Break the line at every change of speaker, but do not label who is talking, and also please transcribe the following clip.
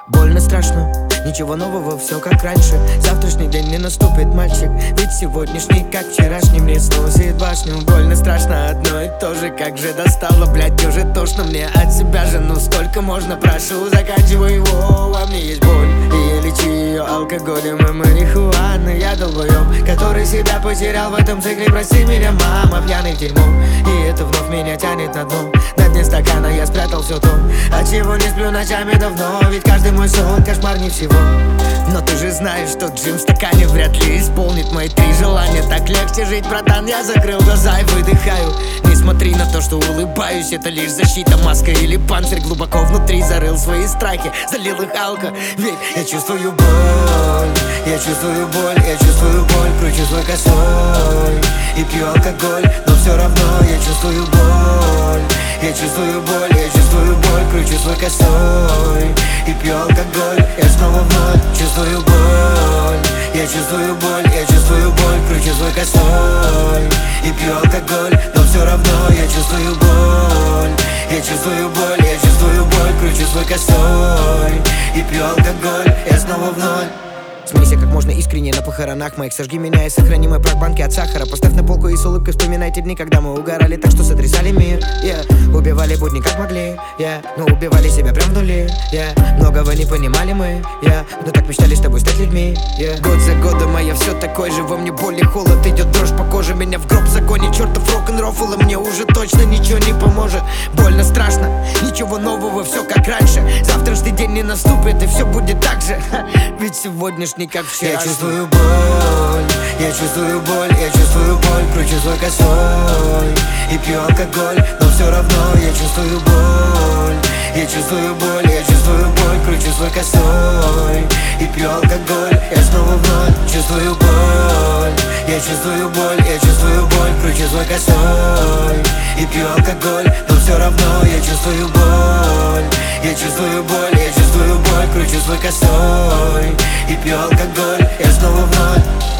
Больно страшно, ничего нового, все как раньше. Завтрашний день не наступит, мальчик, ведь сегодняшний, как вчерашний, мне сносит башню. Больно страшно, одно и то же, как же достало, блядь, уже тошно мне от себя же. Ну сколько можно, прошу, заканчивай его, во мне есть боль, и я лечу ее алкоголем и марихуаной. Я долбоёб, который себя потерял в этом цикле, прости меня, мама, пьяный в дерьмо. И это вновь меня тянет на дно, на дне стакана я спрятал все то, от чего не сплю ночами давно. Ведь каждый мой сон кошмар не всего. Но ты же знаешь, что джин в стакане вряд ли исполнит мои 3 желания. Так легче жить, братан, я закрыл глаза и выдыхаю. Не смотри на то, что улыбаюсь, это лишь защита, маска или панцирь. Глубоко внутри зарыл свои страхи, залил их алко. Ведь я чувствую боль, я чувствую боль, я чувствую боль. Кручу свой косой и пью алкоголь, но все равно я чувствую боль. Я чувствую боль, я чувствую боль. Кручу свой косой и пью алкоголь. Я снова вновь чувствую боль. Я чувствую боль, я чувствую боль. Кручу свой косой и пью алкоголь, но все равно я чувствую боль. Я чувствую боль, я чувствую боль. Кручу свой косой и пью алкоголь. Я снова вновь. Смейся как можно искренне на похоронах моих. Сожги меня и сохрани мой прах банки от сахара. Поставь на полку и с улыбкой вспоминай те дни, когда мы угорали так, что сотрясали мир. Убивали будни как могли, но убивали себя прям в нуле. Многого не понимали мы, но так мечтали с тобой стать людьми. Год за годом, а я все такой же. Во мне боль и холод, идет дрожь по коже. Меня в гроб загонит чертов рок-н-рофл, и мне уже точно ничего не поможет. Больно страшно, ничего нового, все как раньше. Завтрашний день не наступит, и все будет так же. Ведь сегодняшний как вчера. Я чувствую боль, я чувствую боль, я чувствую боль. Кручу свой косой и пью алкоголь, но все равно я чувствую боль. Я чувствую боль, я чувствую боль. Кручу свой косой и пью алкоголь. Я снова вновь чувствую боль. Я чувствую боль, я чувствую боль. Кручу свой косой и пью алкоголь, но все равно я чувствую боль. Я чувствую боль, я чувствую боль. Кручу свой косой и пью алкоголь. Я снова вновь.